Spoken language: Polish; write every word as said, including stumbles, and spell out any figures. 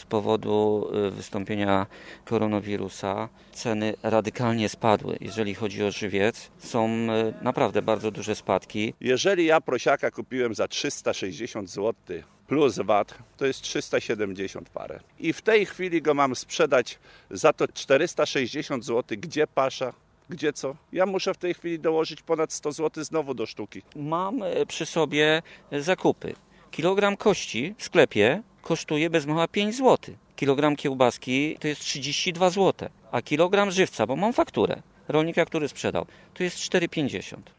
z powodu wystąpienia koronawirusa ceny radykalnie spadły. Jeżeli chodzi o żywiec, są naprawdę bardzo duże spadki. Jeżeli ja prosiaka kupiłem za trzysta sześćdziesiąt złotych plus V A T, to jest trzysta siedemdziesiąt parę. I w tej chwili go mam sprzedać za to czterysta sześćdziesiąt złotych. Gdzie pasza? Gdzie co? Ja muszę w tej chwili dołożyć ponad sto złotych znowu do sztuki. Mam przy sobie zakupy. Kilogram kości w sklepie kosztuje bez mała pięć złotych. Kilogram kiełbaski to jest trzydzieści dwa złote. A kilogram żywca, bo mam fakturę rolnika, który sprzedał, to jest cztery pięćdziesiąt.